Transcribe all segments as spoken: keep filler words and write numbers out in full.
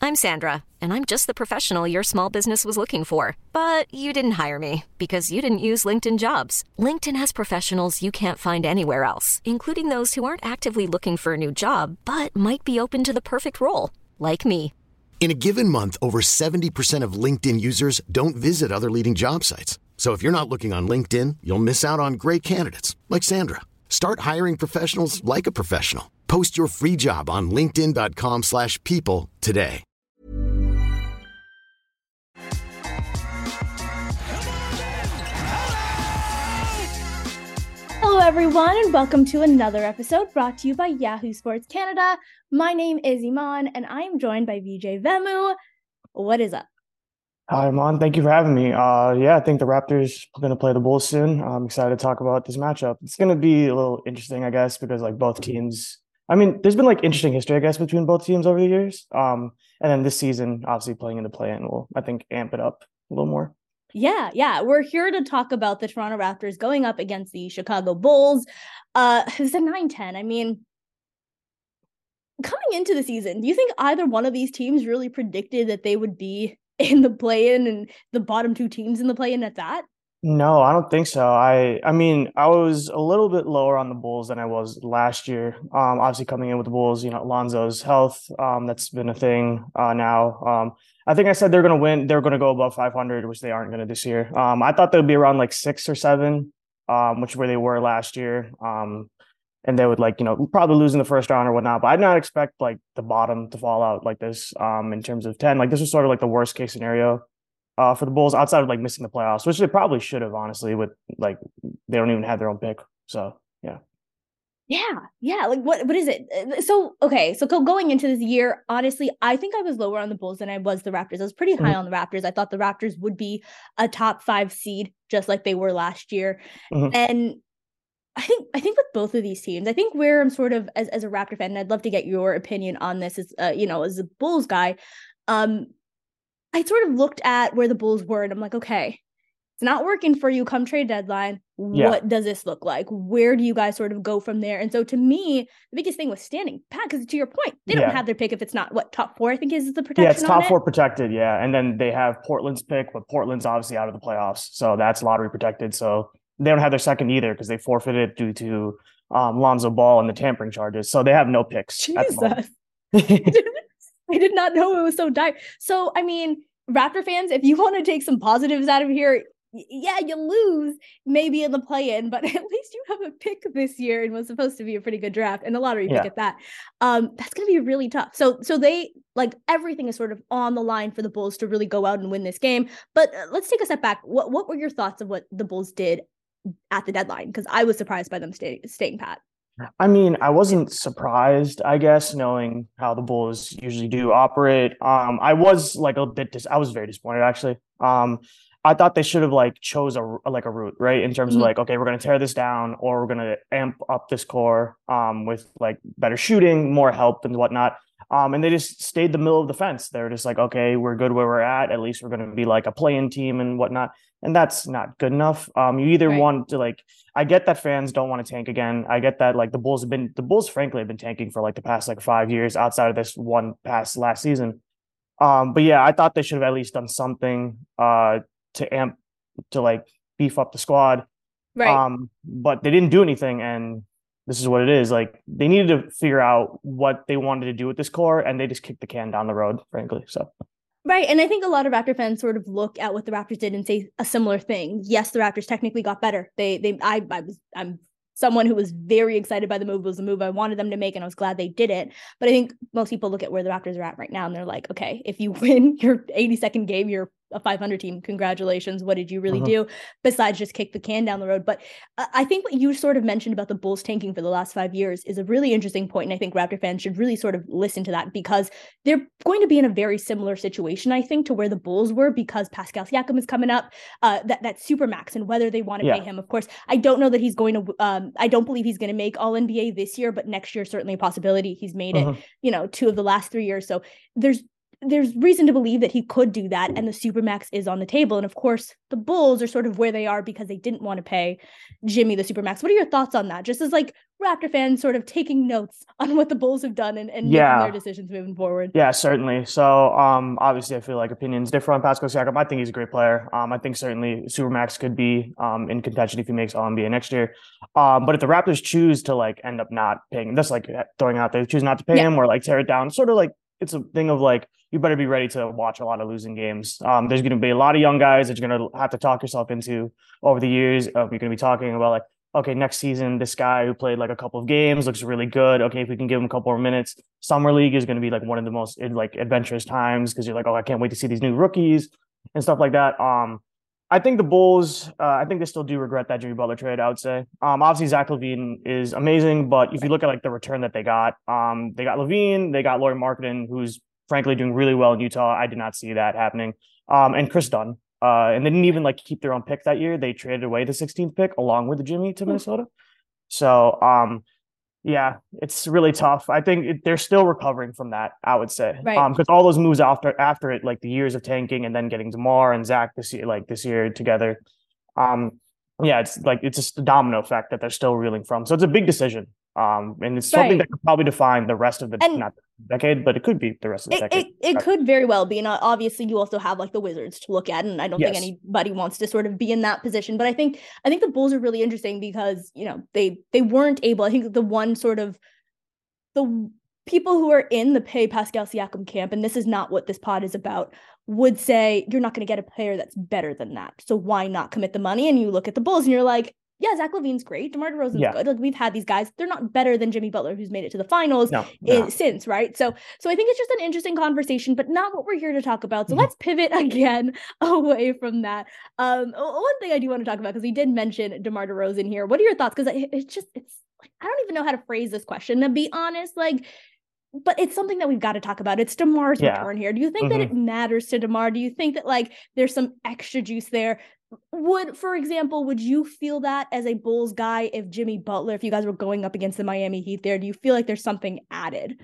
I'm Sandra, and I'm just the professional your small business was looking for. But you didn't hire me because you didn't use LinkedIn Jobs. LinkedIn has professionals you can't find anywhere else, including those who aren't actively looking for a new job, but might be open to the perfect role, like me. In a given month, over seventy percent of LinkedIn users don't visit other leading job sites. So if you're not looking on LinkedIn, you'll miss out on great candidates like Sandra. Start hiring professionals like a professional. Post your free job on linkedin.com slash people today. Hello, everyone, and welcome to another episode brought to you by Yahoo Sports Canada. My name is Iman, and I am joined by Vijay Vemu. What is up? Hi, Iman. Thank you for having me. Uh, yeah, I think the Raptors are going to play the Bulls soon. I'm excited to talk about this matchup. It's going to be a little interesting, I guess, because like both teams. I mean, there's been like interesting history, I guess, between both teams over the years. Um, and then this season, obviously playing in the play-in will, I think, amp it up a little more. Yeah, yeah. We're here to talk about the Toronto Raptors going up against the Chicago Bulls. Uh, it's a nine ten. I mean, coming into the season, do you think either one of these teams really predicted that they would be in the play-in and the bottom two teams in the play-in at that? No, I don't think so. I I mean, I was a little bit lower on the Bulls than I was last year. Um, obviously coming in with the Bulls, you know, Lonzo's health, um, that's been a thing uh, now. Um, I think I said they're going to win. They're going to go above five hundred, which they aren't going to this year. Um, I thought they would be around like six or seven, um, which is where they were last year. Um, and they would like, you know, probably lose in the first round or whatnot. But I did not expect like the bottom to fall out like this um, in terms of ten. Like this was sort of like the worst case scenario uh, for the Bulls outside of like missing the playoffs, which they probably should have, honestly, with like they don't even have their own pick. So, yeah. Yeah, yeah. Like, what? What is it? So, okay. So, going into this year, honestly, I think I was lower on the Bulls than I was the Raptors. I was pretty high mm-hmm. on the Raptors. I thought the Raptors would be a top five seed, just like they were last year. Mm-hmm. And I think, I think with both of these teams, I think where I'm sort of as, as a Raptor fan, and I'd love to get your opinion on this, as uh, you know, as a Bulls guy, um, I sort of looked at where the Bulls were, and I'm like, okay, it's not working for you come trade deadline. Yeah. What does this look like? Where do you guys sort of go from there? And so to me, the biggest thing was standing pat, because to your point, they don't yeah. have their pick if it's not what top four, I think is the protection. Yeah, it's top on four it. protected. Yeah. And then they have Portland's pick, but Portland's obviously out of the playoffs. So that's lottery protected. So they don't have their second either because they forfeited due to um, Lonzo Ball and the tampering charges. So they have no picks. Jesus. I did not know it was so dire. So, I mean, Raptor fans, if you want to take some positives out of here, yeah, you lose maybe in the play-in, but at least you have a pick this year and was supposed to be a pretty good draft and a lottery pick yeah. at that. Um, that's going to be really tough. So, so they like everything is sort of on the line for the Bulls to really go out and win this game. But uh, let's take a step back. What what were your thoughts of what the Bulls did at the deadline? Because I was surprised by them stay, staying pat. I mean, I wasn't surprised, I guess, knowing how the Bulls usually do operate. Um, I was like a bit, dis- I was very disappointed actually. Um, I thought they should have like chose a like a route, right? In terms mm-hmm. of like, okay, we're going to tear this down, or we're going to amp up this core um, with like better shooting, more help and whatnot. Um, and they just stayed the middle of the fence. They're just like, okay, we're good where we're at. At least we're going to be like a play-in team and whatnot. And that's not good enough. Um, you either right. want to like, I get that fans don't want to tank again. I get that like the Bulls have been, the Bulls frankly have been tanking for like the past like five years outside of this one past last season. Um, but yeah, I thought they should have at least done something uh, to amp, to like beef up the squad. Right. Um, but they didn't do anything, and this is what it is. Like they needed to figure out what they wanted to do with this core, and they just kicked the can down the road, frankly. So. Right. And I think a lot of Raptor fans sort of look at what the Raptors did and say a similar thing. Yes, the Raptors technically got better. They, they, I, I was, I'm someone who was very excited by the move. It was the move I wanted them to make, and I was glad they did it. But I think most people look at where the Raptors are at right now, and they're like, okay, if you win your eighty-second game, you're a five hundred team. Congratulations. What did you really uh-huh. do besides just kick the can down the road? But uh, I think what you sort of mentioned about the Bulls tanking for the last five years is a really interesting point. And I think Raptor fans should really sort of listen to that, because they're going to be in a very similar situation, I think, to where the Bulls were, because Pascal Siakam is coming up, uh, that, that super max, and whether they want to yeah. pay him. Of course, I don't know that he's going to, um, I don't believe he's going to make all N B A this year, but next year, certainly a possibility. He's made uh-huh. it, you know, two of the last three years. So there's, there's reason to believe that he could do that, and the Supermax is on the table. And of course, the Bulls are sort of where they are because they didn't want to pay Jimmy the Supermax. What are your thoughts on that? Just as like Raptor fans sort of taking notes on what the Bulls have done and, and yeah. making their decisions moving forward. Yeah, certainly. So um, obviously, I feel like opinions differ on Pascal Siakam. I think he's a great player. Um, I think certainly Supermax could be um, in contention if he makes All N B A next year. Um, but if the Raptors choose to like end up not paying, that's like throwing out there, choose not to pay yeah. him or like tear it down, sort of like it's a thing of like, you better be ready to watch a lot of losing games. Um, there's going to be a lot of young guys that you're going to have to talk yourself into over the years. Uh, you're going to be talking about like, okay, next season, this guy who played like a couple of games looks really good. Okay, if we can give him a couple more minutes, summer league is going to be like one of the most like adventurous times because you're like, oh, I can't wait to see these new rookies and stuff like that. Um, I think the Bulls, uh, I think they still do regret that Jimmy Butler trade, I would say. Um, obviously, Zach LaVine is amazing, but if you look at like the return that they got, um, they got LaVine, they got Lauri Markkanen, who's frankly doing really well in Utah. I did not see that happening. Um, and Chris Dunn. Uh, and they didn't even like keep their own pick that year. They traded away the sixteenth pick along with the Jimmy to Minnesota. So, um, yeah, it's really tough. I think it, they're still recovering from that, I would say. Right. Um, because all those moves after after it, like the years of tanking and then getting DeMar and Zach this year, like this year together. Um, yeah, it's like it's just a domino effect that they're still reeling from. So it's a big decision. Um, and it's something right. that could probably define the rest of the and not decade, but it could be the rest of the it, decade. It, it could very well be. And obviously you also have like the Wizards to look at. And I don't yes. think anybody wants to sort of be in that position. But I think I think the Bulls are really interesting because, you know, they they weren't able, I think the one sort of the people who are in the pay Pascal Siakam camp, and this is not what this pod is about, would say you're not going to get a player that's better than that. So why not commit the money? And you look at the Bulls and you're like, yeah, Zach LaVine's great. DeMar DeRozan's yeah. good. Like we've had these guys. They're not better than Jimmy Butler, who's made it to the finals no, in, no. since, right? So so I think it's just an interesting conversation, but not what we're here to talk about. So mm-hmm. let's pivot again away from that. Um, one thing I do want to talk about, because we did mention DeMar DeRozan here. What are your thoughts? Because it, it's just, it's like, I don't even know how to phrase this question, to be honest. Like, but it's something that we've got to talk about. It's DeMar's yeah. return here. Do you think mm-hmm. that it matters to DeMar? Do you think that like there's some extra juice there? Would, for example, would you feel that as a Bulls guy if Jimmy Butler, if you guys were going up against the Miami Heat there, do you feel like there's something added?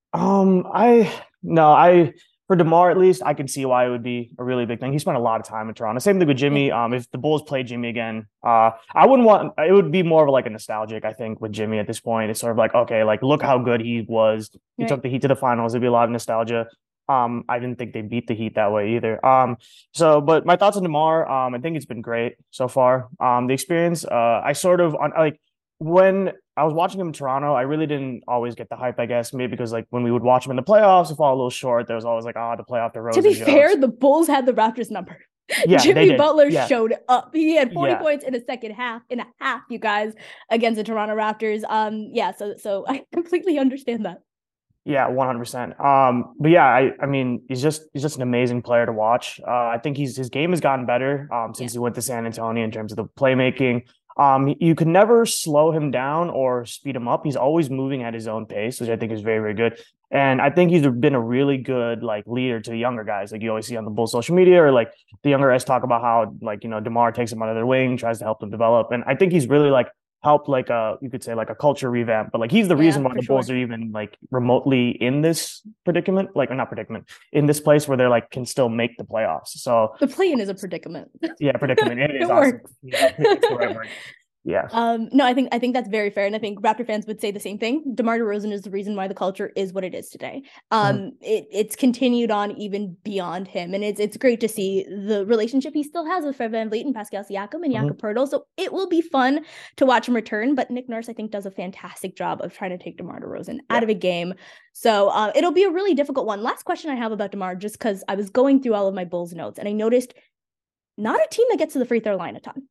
Um, I, no, I, for DeMar at least, I can see why it would be a really big thing. He spent a lot of time in Toronto. Same thing with Jimmy. Um, if the Bulls played Jimmy again, uh, I wouldn't want, it would be more of like a nostalgic, I think, with Jimmy at this point. It's sort of like, okay, like look how good he was. He right. took the Heat to the finals. There'd be a lot of nostalgia. Um, I didn't think they beat the Heat that way either. Um, so, but my thoughts on DeMar, um, I think it's been great so far. Um, the experience, uh, I sort of on like when I was watching him in Toronto, I really didn't always get the hype, I guess, maybe because like when we would watch him in the playoffs, it fall a little short. There was always like, oh, the playoff, the Rose. To be fair, the Bulls had the Raptors number. Yeah, Jimmy Butler yeah. showed up. He had forty yeah. points in a second half, in a half, you guys, against the Toronto Raptors. Um, yeah, so so I completely understand that. Yeah, one hundred percent. Um, but yeah, I, I mean, he's just he's just an amazing player to watch. Uh, I think he's his game has gotten better um, since yeah. he went to San Antonio in terms of the playmaking. Um, you can never slow him down or speed him up. He's always moving at his own pace, which I think is very, very good. And I think he's been a really good like leader to the younger guys. Like you always see on the Bulls social media, or like the younger guys talk about how like, you know, DeMar takes him under their wing, tries to help them develop. And I think he's really like helped like a, you could say like a culture revamp, but like he's the yeah, reason why the Bulls sure. are even like remotely in this predicament, like or not predicament, in this place where they're like can still make the playoffs. So the play-in is a predicament. Yeah, predicament. It, it is awesome. Yeah, it's the right word. Yeah. Um, no, I think I think that's very fair. And I think Raptor fans would say the same thing. DeMar DeRozan is the reason why the culture is what it is today. Um, mm-hmm. it, it's continued on even beyond him. And it's it's great to see the relationship he still has with Fred VanVleet and Pascal Siakam and Jakob mm-hmm. Poeltl. So it will be fun to watch him return. But Nick Nurse, I think, does a fantastic job of trying to take DeMar DeRozan yeah. out of a game. So uh, it'll be a really difficult one. Last question I have about DeMar, just because I was going through all of my Bulls notes and I noticed not a team that gets to the free throw line a ton.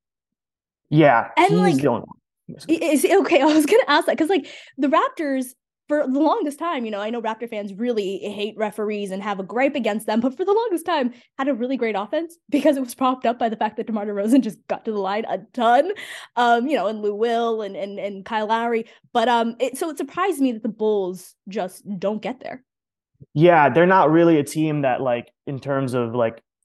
Yeah, and he's like, the only one. Is okay. I was gonna ask that because like the Raptors for the longest time, you know, I know Raptor fans really hate referees and have a gripe against them, but for the longest time had a really great offense because it was propped up by the fact that DeMar DeRozan just got to the line a ton, um, you know, and Lou Will and and and Kyle Lowry. But um, it, so it surprised me that the Bulls just don't get there. Yeah, they're not really a team that like in terms of like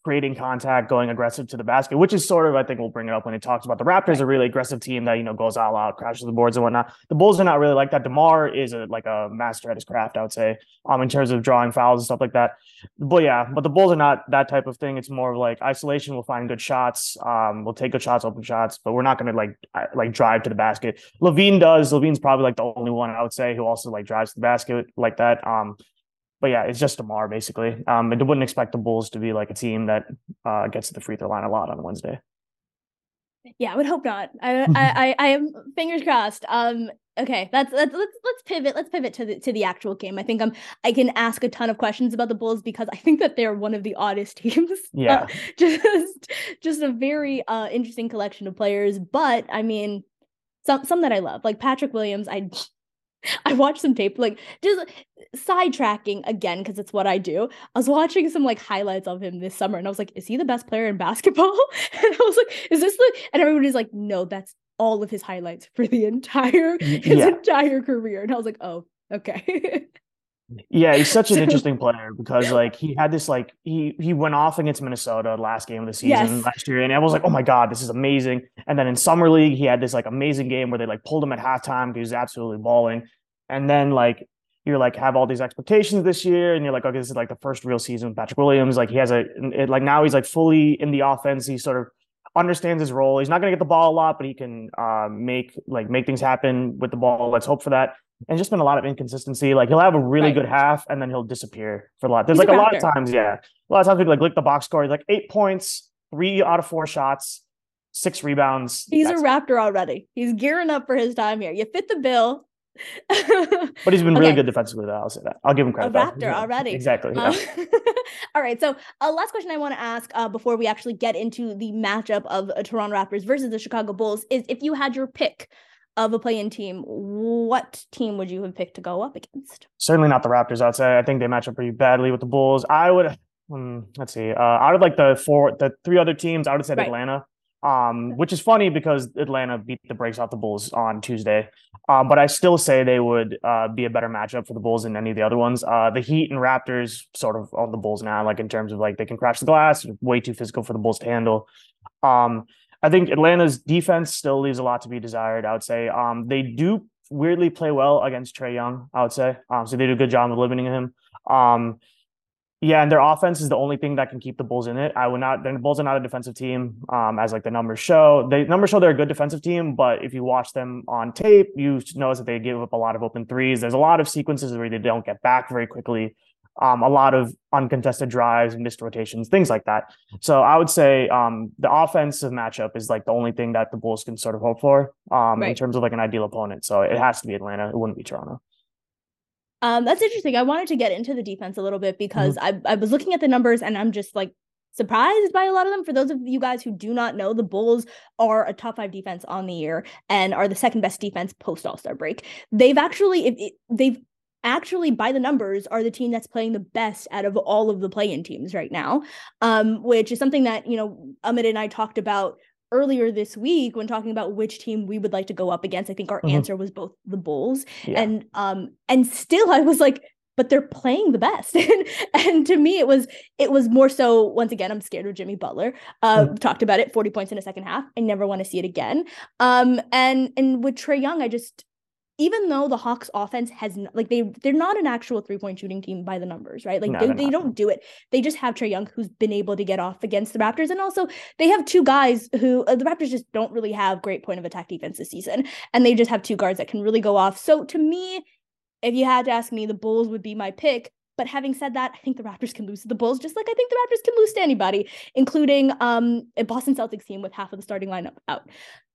creating contact, going aggressive to the basket, which is sort of, I think we'll bring it up when it talks about the Raptors, right. A really aggressive team that, you know, goes all out, crashes the boards and whatnot. The Bulls are not really like that. DeMar is a, like a master at his craft, I would say, um, in terms of drawing fouls and stuff like that. But yeah, but the Bulls are not that type of thing. It's more of like isolation. We'll find good shots. Um, we'll take good shots, open shots, but we're not going to like, like drive to the basket. LaVine does. LaVine's probably like the only one I would say who also like drives to the basket like that. Um, But yeah, it's just DeMar basically. Um, I wouldn't expect the Bulls to be like a team that uh, gets to the free throw line a lot on Wednesday. Yeah, I would hope not. I I I am fingers crossed. Um, okay, that's that's let's let's pivot. Let's pivot to the to the actual game. I think I'm I can ask a ton of questions about the Bulls because I think that they're one of the oddest teams. Yeah, uh, just just a very uh interesting collection of players. But I mean, some some that I love, like Patrick Williams. I. I watched some tape, like just sidetracking again, because it's what I do. I was watching some like highlights of him this summer, and I was like, is he the best player in basketball? And I was like, is this the, and everybody's like, no, that's all of his highlights for the entire, his yeah. entire career. And I was like, oh, okay. Yeah, he's such an interesting player because like he had this like he he went off against Minnesota last game of the season yes. last year, and I was like, oh my god, this is amazing. And then in summer league, he had this like amazing game where they like pulled him at halftime because he was absolutely balling. And then like you're like have all these expectations this year, and you're like, okay, this is like the first real season with Patrick Williams. Like he has a it, like now he's like fully in the offense. He sort of understands his role. He's not going to get the ball a lot, but he can uh, make like make things happen with the ball. Let's hope for that. And just been a lot of inconsistency. Like he'll have a really right. good half and then he'll disappear for a lot. There's He's like a, a lot of times, yeah. A lot of times we like look at the box score. He's like eight points, three out of four shots, six rebounds. He's That's a Raptor already. He's gearing up for his time here. You fit the bill. But he's been okay. really good defensively, though. I'll say that. I'll give him credit. A Raptor though. already. Exactly. Yeah. Um, all right. So uh, last question I want to ask uh, before we actually get into the matchup of uh, Toronto Raptors versus the Chicago Bulls is if you had your pick of a play-in team, what team would you have picked to go up against? Certainly not the Raptors, I'd say. I think they match up pretty badly with the Bulls. I would, um, let's see, uh, out of like the four, the three other teams, I would have said right. Atlanta, um, which is funny because Atlanta beat the brakes off the Bulls on Tuesday. Um, but I still say they would uh, be a better matchup for the Bulls than any of the other ones. Uh, the Heat and Raptors sort of on the Bulls now, like in terms of like they can crash the glass, way too physical for the Bulls to handle. Um, I think Atlanta's defense still leaves a lot to be desired, I would say. Um, they do weirdly play well against Trae Young, I would say. Um, so they do a good job of limiting him. Um, yeah, and their offense is the only thing that can keep the Bulls in it. I would not, the Bulls are not a defensive team, um, as like the numbers show. The numbers show they're a good defensive team, but if you watch them on tape, you notice that they give up a lot of open threes. There's a lot of sequences where they don't get back very quickly. Um, a lot of uncontested drives, missed rotations, things like that. So I would say um, the offensive matchup is like the only thing that the Bulls can sort of hope for um, right. in terms of like an ideal opponent. So it has to be Atlanta. It wouldn't be Toronto. Um, that's interesting. I wanted to get into the defense a little bit because mm-hmm. I, I was looking at the numbers and I'm just like surprised by a lot of them. For those of you guys who do not know, the Bulls are a top five defense on the year and are the second best defense post All-Star break. They've actually, it, it, they've actually by the numbers are the team that's playing the best out of all of the play-in teams right now, um, which is something that, you know, Amit and I talked about earlier this week when talking about which team we would like to go up against. I think our mm-hmm. answer was both the Bulls. Yeah. And um, and still I was like, but they're playing the best. and, and to me, it was it was more so, once again, I'm scared of Jimmy Butler. Uh, mm-hmm. Talked about it, forty points in a second half. I never want to see it again. Um, and and with Trae Young, I just, even though the Hawks offense has like they they're not an actual three-point shooting team by the numbers, right? Like no, they, they don't do it. They just have Trae Young who's been able to get off against the Raptors. And also they have two guys who uh, the Raptors just don't really have great point of attack defense this season. And they just have two guards that can really go off. So to me, if you had to ask me, the Bulls would be my pick. But having said that, I think the Raptors can lose to the Bulls, just like I think the Raptors can lose to anybody, including um, a Boston Celtics team with half of the starting lineup out.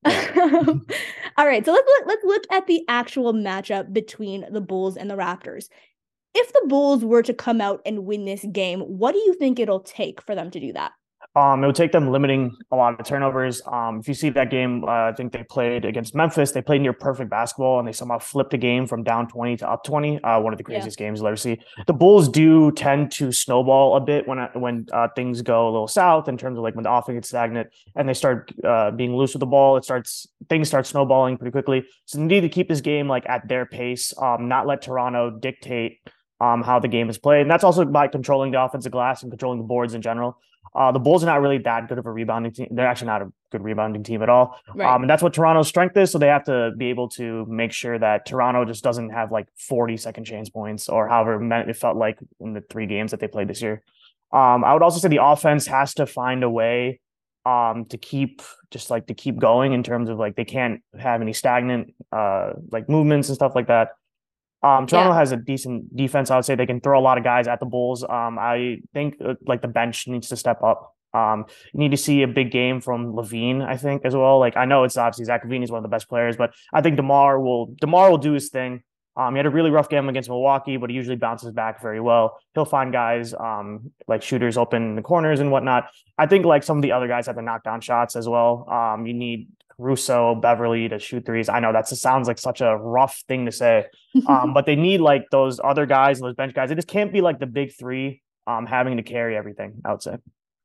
All right, so let's look, let's look at the actual matchup between the Bulls and the Raptors. If the Bulls were to come out and win this game, what do you think it'll take for them to do that? Um, it would take them limiting a lot of turnovers. Um, if you see that game, uh, I think they played against Memphis. They played near perfect basketball, and they somehow flipped the game from down twenty to up twenty. Uh, one of the craziest yeah. games you'll ever see. The Bulls do tend to snowball a bit when when uh, things go a little south in terms of like when the offense gets stagnant and they start uh, being loose with the ball. It starts things start snowballing pretty quickly. So they need to keep this game like at their pace, um, not let Toronto dictate Um, how the game is played. And that's also by controlling the offensive glass and controlling the boards in general. Uh, the Bulls are not really that good of a rebounding team. They're actually not a good rebounding team at all. Right. Um, and that's what Toronto's strength is. So they have to be able to make sure that Toronto just doesn't have like forty second chance points or however many it felt like in the three games that they played this year. Um, I would also say the offense has to find a way um, to keep just like to keep going in terms of like they can't have any stagnant uh, like movements and stuff like that. Um, Toronto yeah. has a decent defense. I would say they can throw a lot of guys at the Bulls. Um, I think uh, like the bench needs to step up. Um, you need to see a big game from LaVine, I think, as well. Like I know it's obviously Zach LaVine is one of the best players, but I think DeMar will DeMar will do his thing. Um, he had a really rough game against Milwaukee, but he usually bounces back very well. He'll find guys um, like shooters open in the corners and whatnot. I think like some of the other guys have to knock down shots as well. Um, you need Russo, Beverly to shoot threes. I know that sounds like such a rough thing to say, um, but they need like those other guys, those bench guys. It just can't be like the big three um, having to carry everything, I would say.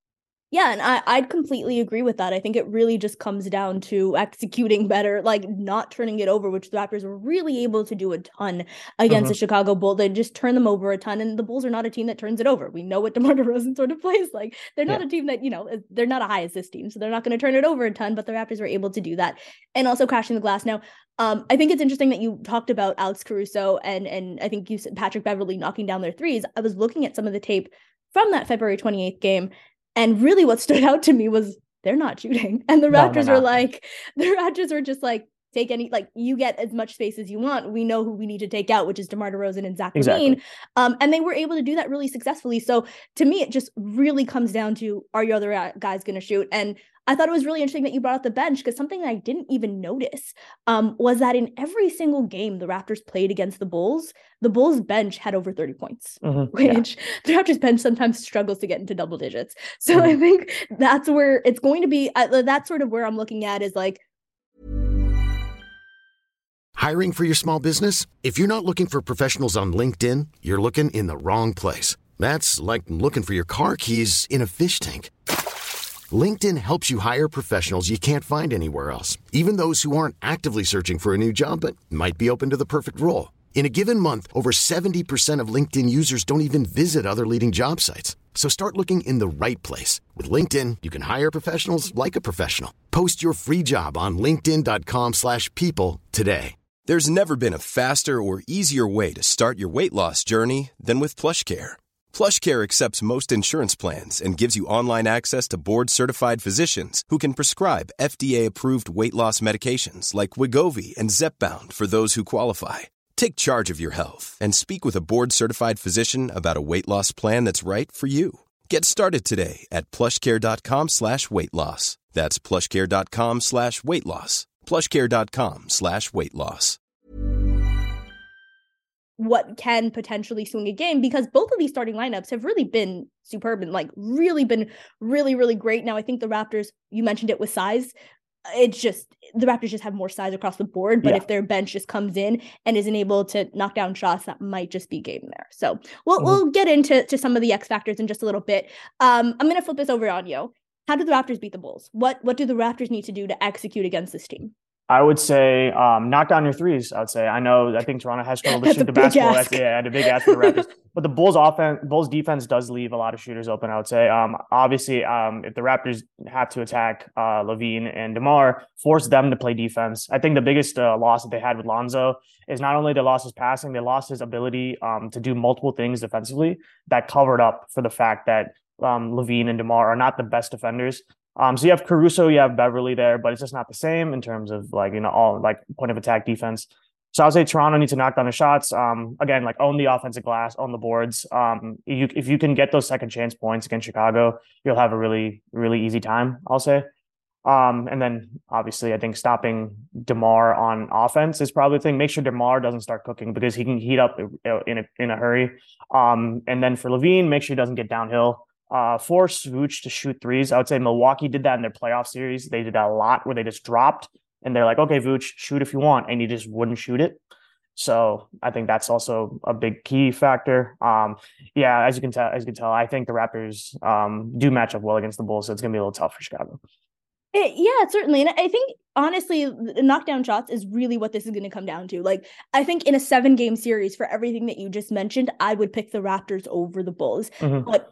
Yeah, and I, I'd completely agree with that. I think it really just comes down to executing better, like not turning it over, which the Raptors were really able to do a ton against mm-hmm. the Chicago Bulls. They just turn them over a ton, and the Bulls are not a team that turns it over. We know what DeMar DeRozan sort of plays like. They're not yeah. a team that, you know, they're not a high assist team, so they're not going to turn it over a ton, but the Raptors were able to do that. And also crashing the glass. Now, um, I think it's interesting that you talked about Alex Caruso and, and I think you said Patrick Beverly knocking down their threes. I was looking at some of the tape from that February twenty-eighth game, and really what stood out to me was they're not shooting. And the Raptors no, were like, the Raptors were just like, take any, like you get as much space as you want. We know who we need to take out, which is DeMar DeRozan and Zach exactly. LaVine. Um, and they were able to do that really successfully. So to me, it just really comes down to, are your other guys going to shoot? And I thought it was really interesting that you brought up the bench, because something that I didn't even notice um, was that in every single game the Raptors played against the Bulls, the Bulls bench had over thirty points, mm-hmm. which yeah. the Raptors bench sometimes struggles to get into double digits. So mm-hmm. I think that's where it's going to be. Uh, that's sort of where I'm looking at is like. Hiring for your small business? If you're not looking for professionals on LinkedIn, you're looking in the wrong place. That's like looking for your car keys in a fish tank. LinkedIn helps you hire professionals you can't find anywhere else, even those who aren't actively searching for a new job but might be open to the perfect role. In a given month, over seventy percent of LinkedIn users don't even visit other leading job sites. So start looking in the right place. With LinkedIn, you can hire professionals like a professional. Post your free job on linkedin dot com slash people today. There's never been a faster or easier way to start your weight loss journey than with PlushCare. PlushCare accepts most insurance plans and gives you online access to board-certified physicians who can prescribe F D A-approved weight loss medications like Wegovy and Zepbound for those who qualify. Take charge of your health and speak with a board-certified physician about a weight loss plan that's right for you. Get started today at plushcare.com slash weight loss. That's plushcare.com slash weight loss. plushcare.com slash weight loss. What can potentially swing a game, because both of these starting lineups have really been superb and like really been really, really great. Now, I think the Raptors, you mentioned it with size. It's just the Raptors just have more size across the board. But yeah. if their bench just comes in and isn't able to knock down shots, that might just be game there. So we'll, mm-hmm. we'll get into to some of the X factors in just a little bit. Um, I'm going to flip this over on you. How do the Raptors beat the Bulls? What, what do the Raptors need to do to execute against this team? I would say um, knock down your threes. I would say I know I think Toronto has struggled to shoot the basketball. That's, yeah, a big ask for the Raptors. But the Bulls offense, Bulls defense does leave a lot of shooters open. I would say. Um, obviously, um, if the Raptors have to attack uh, LaVine and DeMar, force them to play defense. I think the biggest uh, loss that they had with Lonzo is not only they lost his passing, they lost his ability um, to do multiple things defensively. That covered up for the fact that um, LaVine and DeMar are not the best defenders. Um, so you have Caruso, you have Beverly there, but it's just not the same in terms of like, you know, all like point of attack defense. So I would say Toronto needs to knock down the shots. Um, again, like own the offensive glass, own the boards. Um, you, if you can get those second chance points against Chicago, you'll have a really, really easy time, I'll say. Um, and then obviously I think stopping DeMar on offense is probably the thing. Make sure DeMar doesn't start cooking because he can heat up in a, in a hurry. Um, and then for LaVine, make sure he doesn't get downhill. Uh, force Vooch to shoot threes. I would say Milwaukee did that in their playoff series. They did that a lot where they just dropped and they're like, okay, Vooch, shoot if you want. And he just wouldn't shoot it. So I think that's also a big key factor. Um, yeah, as you can tell, as you can tell, I think the Raptors um, do match up well against the Bulls. So it's going to be a little tough for Chicago. It, yeah, certainly. And I think, honestly, the knockdown shots is really what this is going to come down to. Like, I think in a seven game series for everything that you just mentioned, I would pick the Raptors over the Bulls. Mm-hmm. But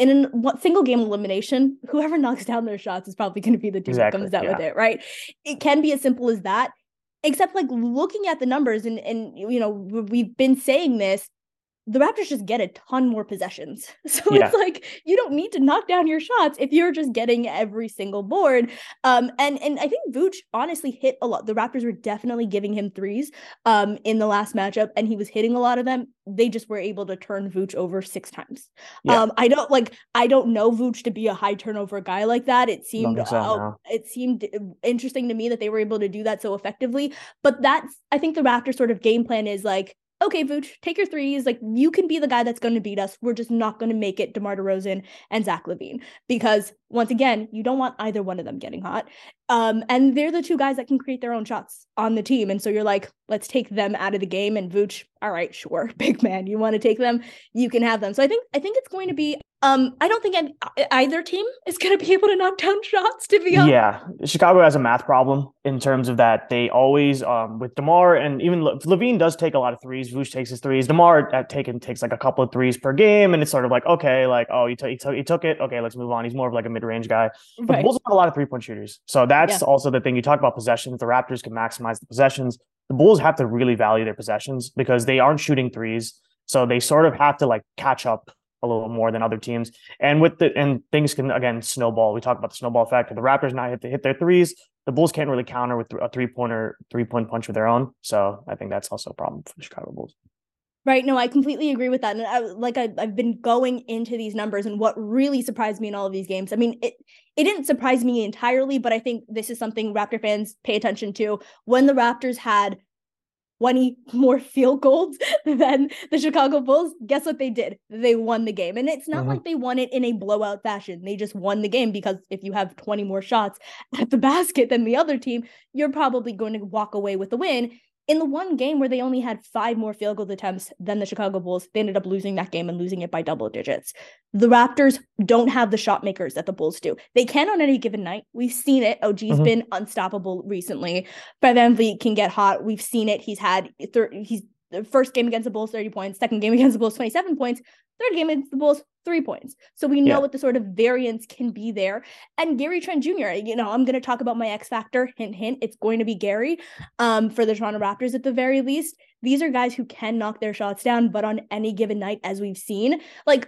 in a single game elimination, whoever knocks down their shots is probably going to be the team Exactly, that comes out yeah. with it, right? It can be as simple as that, except like looking at the numbers and, and you know, we've been saying this, the Raptors just get a ton more possessions. So Yeah. it's like, you don't need to knock down your shots if you're just getting every single board. Um, and, and I think Vooch honestly hit a lot. The Raptors were definitely giving him threes um, in the last matchup, and he was hitting a lot of them. They just were able to turn Vooch over six times. Yeah. Um, I don't like, I don't know Vooch to be a high turnover guy like that. It seemed, Don't think so, uh, no. it seemed interesting to me that they were able to do that so effectively. But that's, I think the Raptors sort of game plan is like, okay, Vooch, take your threes. Like, you can be the guy that's going to beat us. We're just not going to make it DeMar DeRozan and Zach LaVine. Because, once again, you don't want either one of them getting hot. Um, and they're the two guys that can create their own shots on the team. And so you're like, let's take them out of the game. And Vooch, all right, sure, big man, you want to take them? You can have them. So I think I think it's going to be, um, I don't think any, either team is going to be able to knock down shots, to be honest. Yeah, Chicago has a math problem in terms of that. They always, um, with DeMar, and even Le- LaVine does take a lot of threes. Vooch takes his threes. DeMar at taken takes like a couple of threes per game, and it's sort of like, okay, like, oh, he, t- he, t- he took it. Okay, let's move on. He's more of like a mid-range guy. But Right. the Bulls have a lot of three-point shooters. So that's Yeah. also the thing. You talk about possessions. The Raptors can maximize the possessions. The Bulls have to really value their possessions because they aren't shooting threes. So they sort of have to like catch up a little more than other teams. And with the and things can again snowball. We talk about the snowball factor. The Raptors not hit to hit their threes. The Bulls can't really counter with a three pointer, three point punch of their own. So I think that's also a problem for the Chicago Bulls. Right. No, I completely agree with that. And I, like I, I've been going into these numbers, and what really surprised me in all of these games, I mean, it it didn't surprise me entirely, but I think this is something Raptor fans pay attention to. When the Raptors had twenty more field goals than the Chicago Bulls, guess what they did? They won the game. And it's not Mhm. like they won it in a blowout fashion. They just won the game because if you have twenty more shots at the basket than the other team, you're probably going to walk away with the win. In the one game where they only had five more field goal attempts than the Chicago Bulls, they ended up losing that game and losing it by double digits. The Raptors don't have the shot makers that the Bulls do. They can on any given night. We've seen it. O G's Mhm. been unstoppable recently. Fred VanVleet can get hot. We've seen it. He's had thir- he's the first game against the Bulls, thirty points. Second game against the Bulls, twenty-seven points. Third game against the Bulls, three points. So we know Yeah. what the sort of variance can be there. And Gary Trent Junior, you know, I'm going to talk about my X factor. Hint, hint. It's going to be Gary um, for the Toronto Raptors at the very least. These are guys who can knock their shots down, but on any given night, as we've seen, like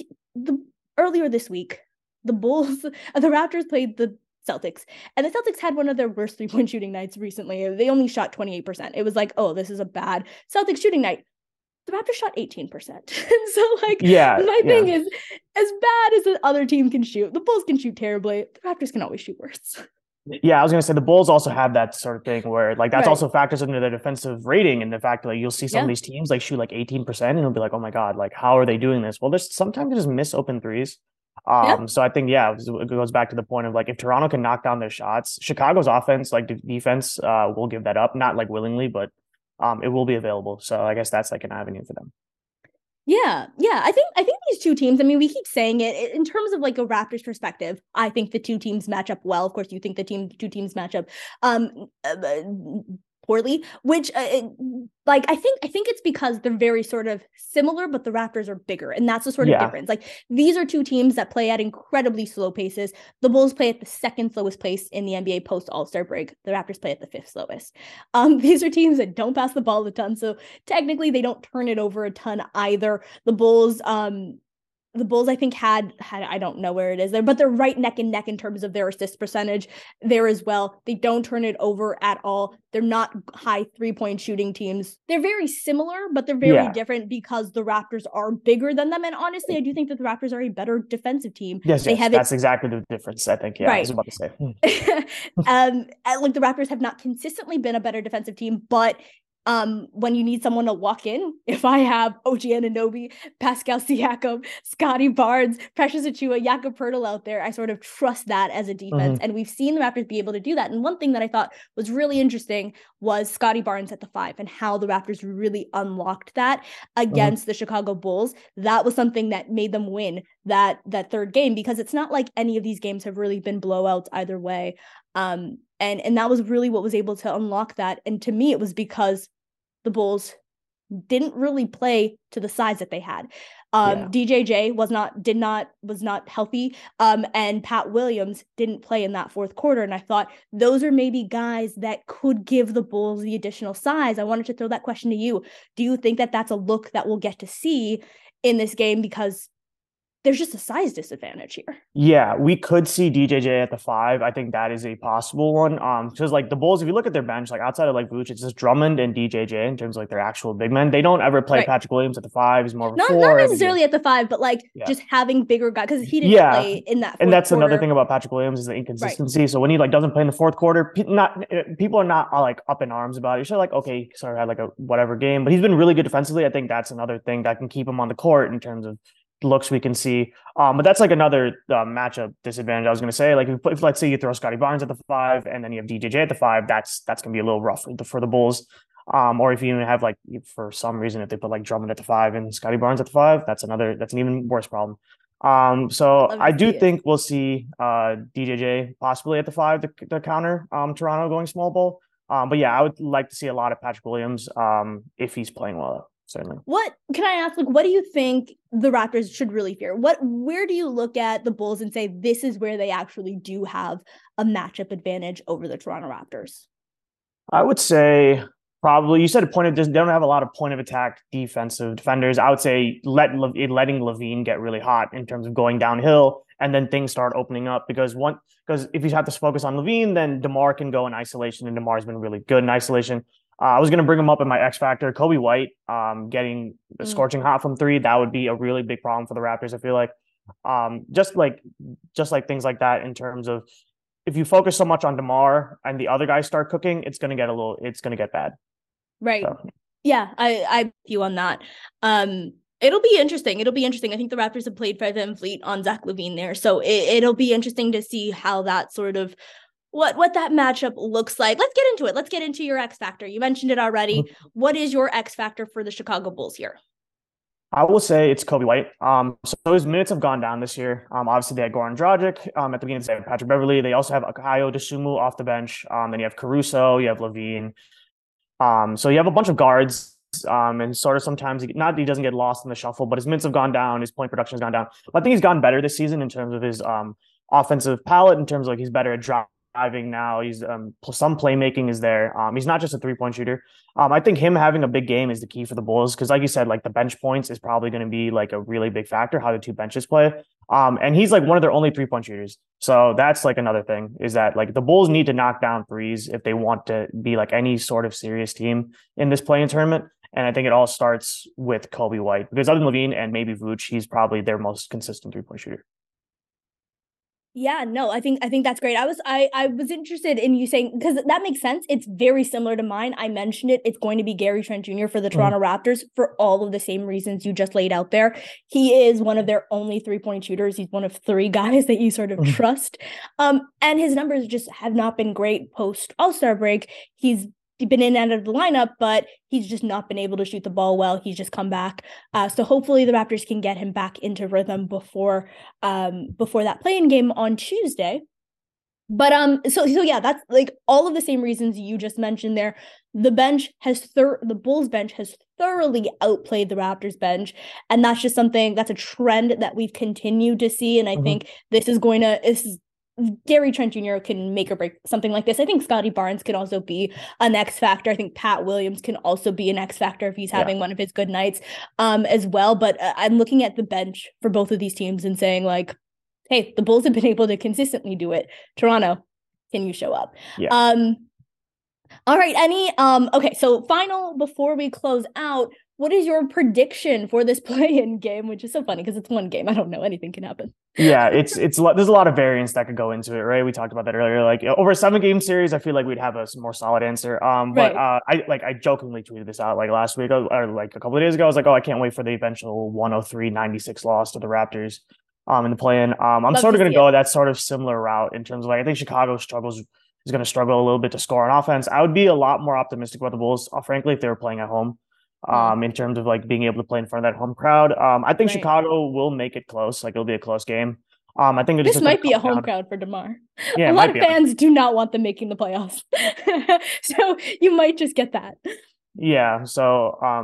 the earlier this week, the Bulls, the Raptors played the Celtics, and the Celtics had one of their worst three-point shooting nights recently. They only shot twenty-eight percent. It was like, oh, this is a bad Celtics shooting night. The Raptors shot eighteen percent. So, like, Yeah, my yeah. thing is, as bad as the other team can shoot, the Bulls can shoot terribly. The Raptors can always shoot worse. Yeah, I was gonna say the Bulls also have that sort of thing where like that's Right. also factors into their defensive rating and the fact that like you'll see some Yeah. of these teams like shoot like eighteen percent and it'll be like, oh my God, like how are they doing this? Well, there's sometimes they just miss open threes. Um, Yeah. so I think, yeah, it goes back to the point of like if Toronto can knock down their shots, Chicago's offense, like the defense, uh, will give that up, not like willingly, but um, it will be available. So I guess that's like an avenue for them. Yeah, yeah. I think I think these two teams, I mean, we keep saying it in terms of like a Raptors perspective. I think the two teams match up well. Of course, you think the team two teams match up um uh, poorly, which uh, it, like I think I think it's because they're very sort of similar, but the Raptors are bigger, and that's the sort of Yeah. difference. Like these are two teams that play at incredibly slow paces. The Bulls play at the second slowest pace in the N B A post All-Star break. The Raptors play at the fifth slowest. Um, these are teams that don't pass the ball a ton, so technically they don't turn it over a ton either. The Bulls, um, the Bulls, I think had had I don't know where it is there, but they're right neck and neck in terms of their assist percentage there as well. They don't turn it over at all. They're not high three-point shooting teams. They're very similar, but they're very Yeah. different because the Raptors are bigger than them. And honestly, I do think that the Raptors are a better defensive team. Yes, they yes, have that's exactly the difference. I think. Yeah, I was Right. about to say. Hmm. um, and, like the Raptors have not consistently been a better defensive team, but um, when you need someone to walk in, if I have O G Anunoby, Pascal Siakam, Scotty Barnes, Precious Achiuwa, Jakob Poeltl out there, I sort of trust that as a defense. Mhm. And we've seen the Raptors be able to do that. And one thing that I thought was really interesting was Scotty Barnes at the five and how the Raptors really unlocked that against the Chicago Bulls. That was something that made them win that that third game, because it's not like any of these games have really been blowouts either way. Um, and, and that was really what was able to unlock that. And to me, it was because the Bulls didn't really play to the size that they had. Um, Yeah. D J J was not, did not, was not healthy. Um, and Pat Williams didn't play in that fourth quarter. And I thought those are maybe guys that could give the Bulls the additional size. I wanted to throw that question to you. Do you think that that's a look that we'll get to see in this game? Because there's just a size disadvantage here. Yeah, we could see D J J at the five. I think that is a possible one. Um, because like the Bulls, if you look at their bench, like outside of like Vooch, it's just Drummond and D J J in terms of like their actual big men. They don't ever play Right. Patrick Williams at the five. He's more of a Not, four. not necessarily at the five, but like Yeah. just having bigger guys, because he didn't Yeah. play in that fourth And that's quarter. another thing about Patrick Williams is the inconsistency. Right. So when he like doesn't play in the fourth quarter, pe- not people are not uh, like up in arms about it. You're like, okay, he sort of had like a whatever game, but he's been really good defensively. I think that's another thing that can keep him on the court in terms of looks we can see. Um, but that's like another uh, matchup disadvantage. I was going to say, like if, if let's say you throw Scotty Barnes at the five and then you have D J J at the five, that's that's going to be a little rough for the, for the Bulls. Um, or if you even have like for some reason if they put like Drummond at the five and Scotty Barnes at the five, that's another that's an even worse problem. Um, so I do think we'll see uh, D J J possibly at the five to, to counter um, Toronto going small ball. Um, but yeah, I would like to see a lot of Patrick Williams um, if he's playing well. Certainly. What can I ask? Like, what do you think the Raptors should really fear? What, where do you look at the Bulls and say this is where they actually do have a matchup advantage over the Toronto Raptors? I would say probably you said a point of they don't have a lot of point of attack defensive defenders. I would say let letting LaVine get really hot in terms of going downhill, and then things start opening up because one because if you have to focus on LaVine, then DeMar can go in isolation, and DeMar's been really good in isolation. Uh, I was going to bring him up in my X factor. Coby White um, getting mm. scorching hot from three. That would be a really big problem for the Raptors. I feel like um, just like just like things like that in terms of if you focus so much on DeMar and the other guys start cooking, it's going to get a little it's going to get bad. Right. So. Yeah, I I with you on that. Um, it'll be interesting. It'll be interesting. I think the Raptors have played Fred VanVleet on Zach LaVine there, so it, it'll be interesting to see how that sort of. What what that matchup looks like. Let's get into it. Let's get into your X factor. You mentioned it already. What is your X factor for the Chicago Bulls here? I will say it's Coby White. Um, so his minutes have gone down this year. Um, obviously they had Goran Dragic um, at the beginning. They have Patrick Beverley. They also have Ayo Dosunmu off the bench. Um, then you have Caruso. You have LaVine. Um, so you have a bunch of guards. Um, and sort of sometimes he, not that he doesn't get lost in the shuffle, but his minutes have gone down. His point production has gone down. But I think he's gotten better this season in terms of his um offensive palette. In terms of like he's better at drop. Driving now, he's um some playmaking is there. Um, he's not just a three point shooter. Um, I think him having a big game is the key for the Bulls because, like you said, like the bench points is probably going to be like a really big factor how the two benches play. Um, and he's like one of their only three point shooters. So that's like another thing is that like the Bulls need to knock down threes if they want to be like any sort of serious team in this play-in tournament. And I think it all starts with Coby White because other than LaVine and maybe Vooch, he's probably their most consistent three point shooter. Yeah, no, I think I think that's great. I was I I was interested in you saying because that makes sense. It's very similar to mine. I mentioned it. It's going to be Gary Trent Junior for the Toronto mm. Raptors for all of the same reasons you just laid out there. He is one of their only three-point shooters. He's one of three guys that you sort of mm. trust. Um, and his numbers just have not been great post All-Star break. He's been in and out of the lineup, but he's just not been able to shoot the ball well. He's just come back. Uh, so hopefully the Raptors can get him back into rhythm before um, before that play-in game on Tuesday. But um, so so yeah, that's like all of the same reasons you just mentioned there. The bench has thir- the Bulls bench has thoroughly outplayed the Raptors bench, and that's just something that's a trend that we've continued to see. And I mm-hmm. think this is going to this is Gary Trent Junior can make or break something like this. I think Scotty Barnes can also be an X factor. I think Pat Williams can also be an X factor if he's having yeah. one of his good nights um, as well. But uh, I'm looking at the bench for both of these teams and saying like, hey, the Bulls have been able to consistently do it. Toronto, can you show up? Yeah. Um, all right. Any, um, okay. So final, before we close out, what is your prediction for this play-in game? Which is so funny because it's one game. I don't know. Anything can happen. yeah, it's it's there's a lot of variance that could go into it, right? We talked about that earlier. Like over a seven-game series, I feel like we'd have a more solid answer. Um, but right. uh, I like I jokingly tweeted this out like last week or like a couple of days ago. I was like, oh, I can't wait for the eventual one oh three ninety-six loss to the Raptors um in the play-in. Um, I'm Love sort of going to go that sort of similar route in terms of like I think Chicago struggles is going to struggle a little bit to score on offense. I would be a lot more optimistic about the Bulls, uh, frankly, if they were playing at home. Um, in terms of like being able to play in front of that home crowd. Um, I think right. Chicago will make it close. Like it'll be a close game. Um, I think this might be a home down. crowd for DeMar. Yeah, a lot of fans do not want them making the playoffs. So you might just get that. Yeah. So um,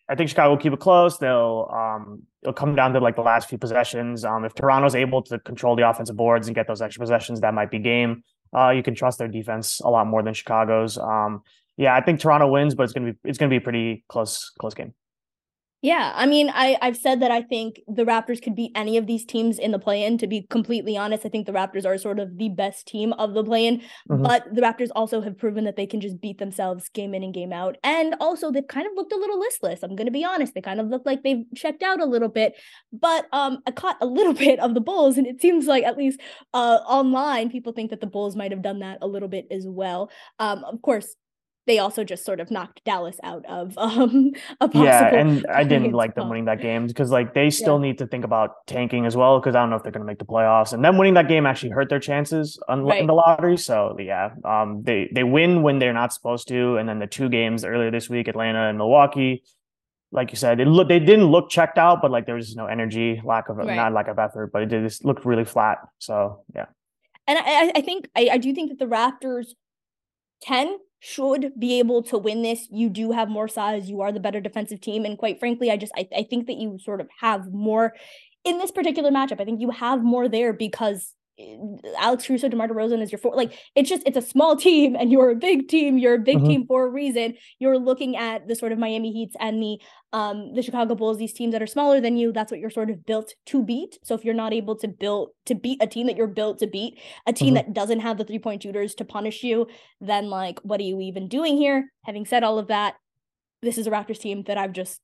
I think Chicago will keep it close. They'll um, it'll come down to like the last few possessions. Um, if Toronto's able to control the offensive boards and get those extra possessions, that might be game. Uh, you can trust their defense a lot more than Chicago's. Um, yeah, I think Toronto wins, but it's gonna be it's gonna be a pretty close close game. Yeah, I mean, I, I've said that I think the Raptors could beat any of these teams in the play-in. To be completely honest, I think the Raptors are sort of the best team of the play-in, mm-hmm. but the Raptors also have proven that they can just beat themselves game in and game out. And also, they've kind of looked a little listless. I'm going to be honest. They kind of look like they've checked out a little bit, but um, I caught a little bit of the Bulls, and it seems like at least uh, online, people think that the Bulls might have done that a little bit as well. Um, of course, they also just sort of knocked Dallas out of um, a possible. Yeah, and I didn't like them winning that game because like they still yeah. need to think about tanking as well because I don't know if they're going to make the playoffs. And them winning that game actually hurt their chances on, right. in the lottery. So yeah, um, they they win when they're not supposed to. And then the two games earlier this week, Atlanta and Milwaukee, like you said, it look they didn't look checked out, but like there was just no energy, lack of right. not lack of effort, but it just looked really flat. So yeah, and I I think I, I do think that the Raptors can. should be able to win this. You do have more size. You are the better defensive team. And quite frankly, I just, I, I think that you sort of have more in this particular matchup. I think you have more there because Alex Caruso, DeMar DeRozan is your four. Like, it's just, it's a small team and you're a big team. You're a big mm-hmm. team for a reason. You're looking at the sort of Miami Heats and the um the Chicago Bulls, these teams that are smaller than you. That's what you're sort of built to beat. So if you're not able to build to beat a team that you're built to beat, a team mm-hmm. that doesn't have the three-point shooters to punish you, then like, what are you even doing here? Having said all of that, this is a Raptors team that I've just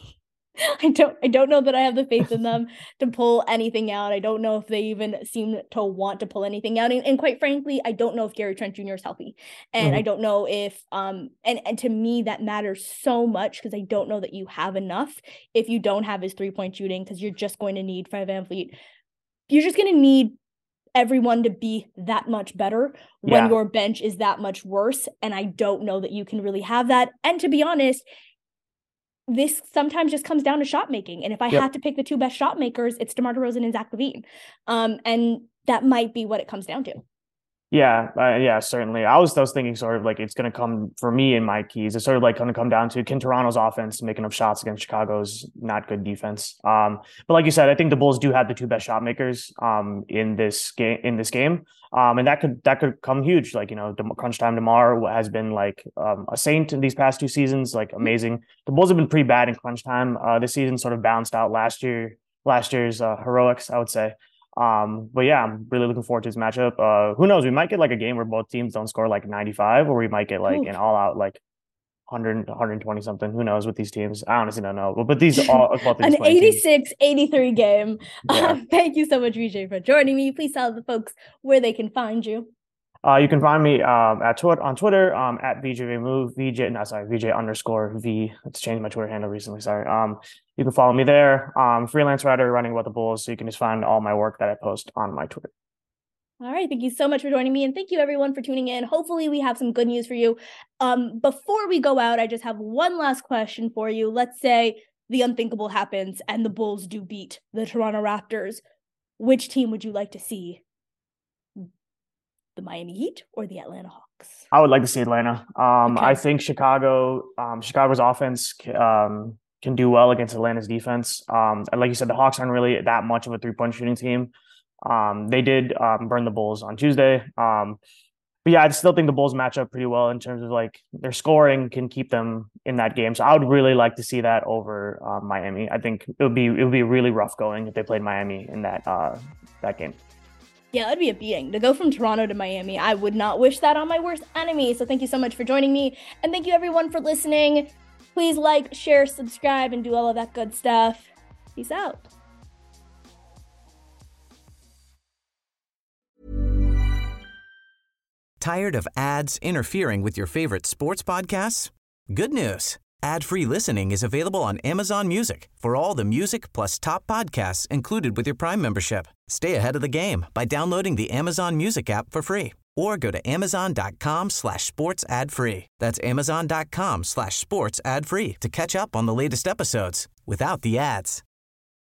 I don't I don't know that I have the faith in them to pull anything out. I don't know if they even seem to want to pull anything out. And, and quite frankly, I don't know if Gary Trent Junior is healthy. And mm-hmm. I don't know if um and, and to me that matters so much because I don't know that you have enough if you don't have his three-point shooting, because you're just going to need Fred VanVleet. You're just going to need everyone to be that much better when yeah. your bench is that much worse. And I don't know that you can really have that. And to be honest, this sometimes just comes down to shot making. And if I yep. have to pick the two best shot makers, it's DeMar DeRozan and Zach LaVine. Um, and that might be what it comes down to. Yeah, uh, yeah, certainly. I was, I was thinking sort of like it's going to come for me in my keys. It's sort of like going to come down to can Toronto's offense make enough shots against Chicago's not good defense. Um, but like you said, I think the Bulls do have the two best shot makers um, in this game. In this game, um, and that could that could come huge. Like you know, the crunch time DeMar has been like um, a saint in these past two seasons. Like amazing. The Bulls have been pretty bad in crunch time uh, this season. Sort of bounced out last year. Last year's uh, heroics, I would say. Um, but yeah, I'm really looking forward to this matchup. Uh, who knows? We might get like a game where both teams don't score like ninety-five, or we might get like Ooh. an all out like one hundred, one twenty something. Who knows with these teams? I honestly don't know. But, but these all both these an eighty-six eighty-three game. Yeah. Uh, thank you so much, V J, for joining me. Please tell the folks where they can find you. Uh, you can find me um, at tw- on Twitter um, at V J Move, V J, no, sorry, V J underscore V. Let's change my Twitter handle recently. Sorry. Um, you can follow me there. Um, freelance writer running about the Bulls. So you can just find all my work that I post on my Twitter. All right. Thank you so much for joining me. And thank you everyone for tuning in. Hopefully we have some good news for you. Um, before we go out, I just have one last question for you. Let's say the unthinkable happens and the Bulls do beat the Toronto Raptors. Which team would you like to see? The Miami Heat or the Atlanta Hawks? I would like to see Atlanta. Um, okay. I think Chicago, um, Chicago's offense um, can do well against Atlanta's defense. Um, and like you said, the Hawks aren't really that much of a three-point shooting team. Um, they did um, burn the Bulls on Tuesday. Um, but yeah, I still think the Bulls match up pretty well in terms of like their scoring can keep them in that game. So I would really like to see that over uh, Miami. I think it would be it would be really rough going if they played Miami in that uh, that game. Yeah, that'd be a beating. To go from Toronto to Miami, I would not wish that on my worst enemy. So thank you so much for joining me. And thank you everyone for listening. Please like, share, subscribe, and do all of that good stuff. Peace out. Tired of ads interfering with your favorite sports podcasts? Good news. Ad-free listening is available on Amazon Music for all the music plus top podcasts included with your Prime membership. Stay ahead of the game by downloading the Amazon Music app for free or go to amazon.com slash sports ad free. That's amazon.com slash sports ad free to catch up on the latest episodes without the ads.